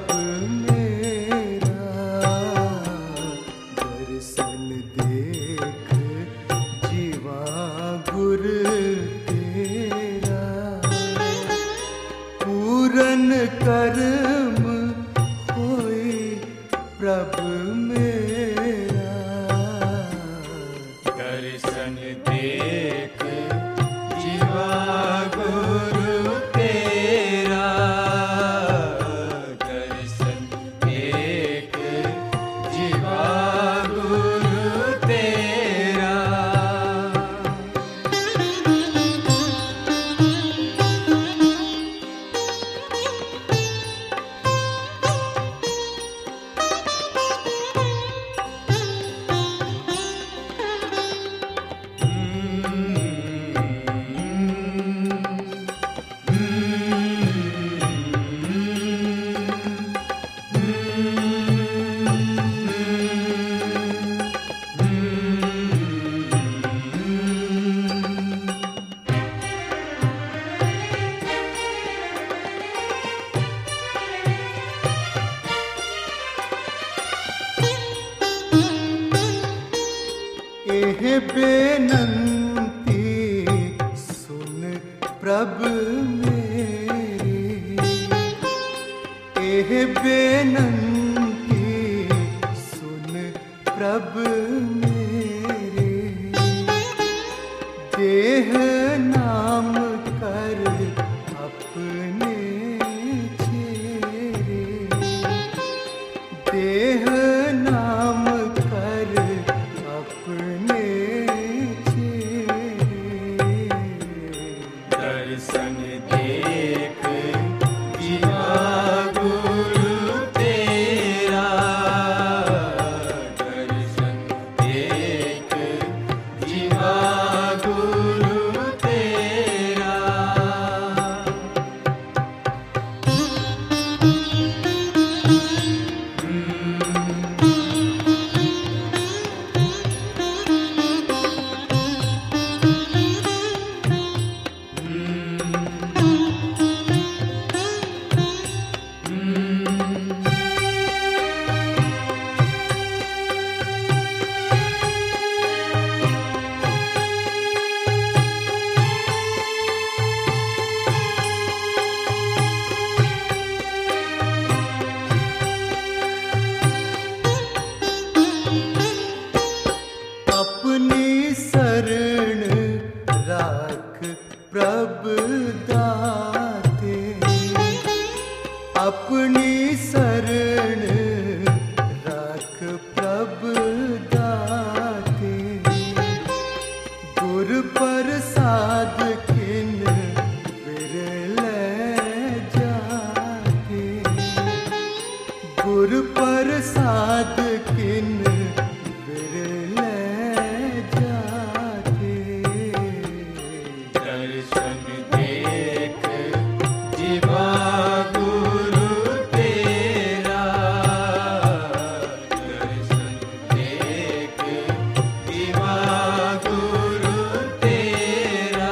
प्रभु मेरा, दर्शन देख जीवा गुर तेरा। पूरन कर्म होए प्रभु मेरा, दर्शन देख जीवा गुरु तेरा, दर्शन देख जीवा गुरु तेरा। एह बेनंती सुन प्रभु मेरी, एह बेनंती सुन प्रभु मेरी। देह नाम कर अपने चेरे, देह नाम कर अपने चेरे। दर्शन देख जीवा गुरु तेरा, दर्शन देख जीवा गुरु तेरा। अपनी शरण राख प्रभु दाते, अपनी शरण राख प्रभु दाते। गुर प्रसाद किन बिरले जाते, गुर प्रसाद किन बिरले जाते। दर्शन देख जीवा गुरु तेरा, दर्शन देख जीवा गुरु तेरा।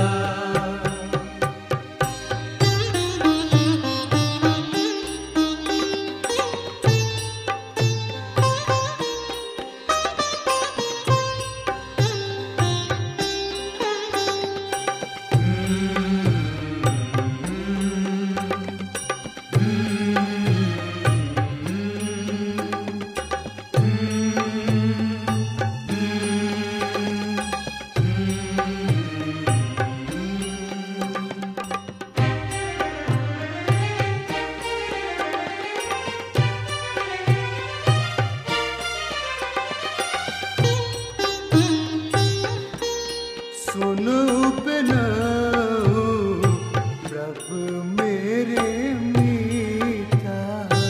सुन उपनाऊ प्रभु मेरे मीठा,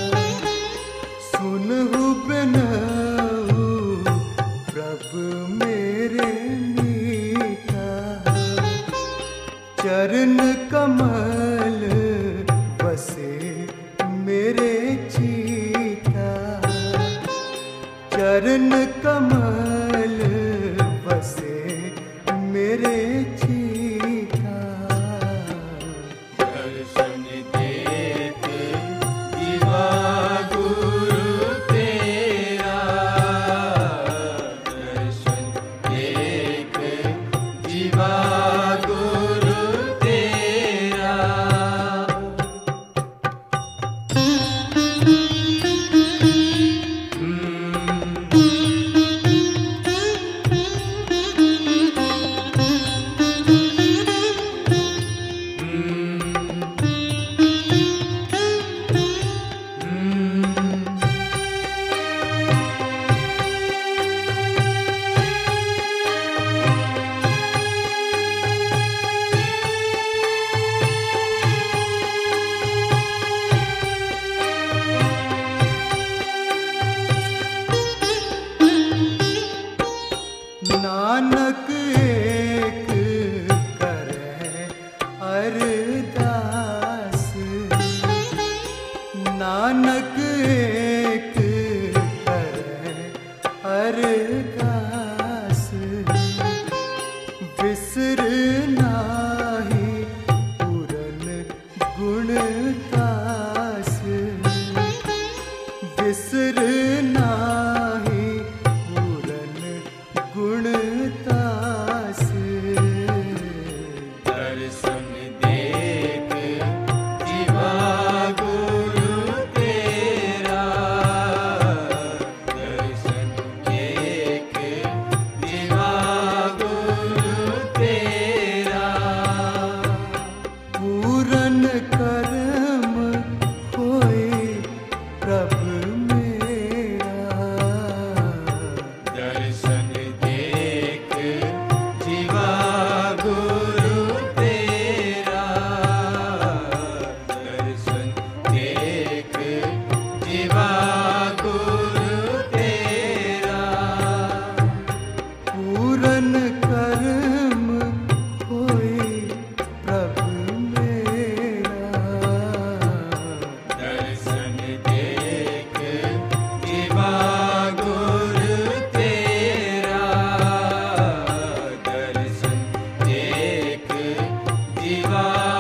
सुन उपनाऊ प्रभु मेरे मीठा। चरण कमल बसे मेरे चीता, चरण कमल बसे मेरे चीता। दर्शन देख जीवा नानक एक करे अरदास, बिसर नाही पूरन गुण तास, बिसर नाही पूरन गुण तास। दर्शन देख जीवा गुरु तेरा, दर्शन देख जीवा गुरु तेरा। पूरन कर्म होए प्रभु मेरा, दर्शन देख जीवा गुरु तेरा, दर्शन देख जीवा गुरु तेरा। पूरन कर्म होए प्रभु मेरा, दर्शन देख जीवा गुरु तेरा, दर्शन देख जीवा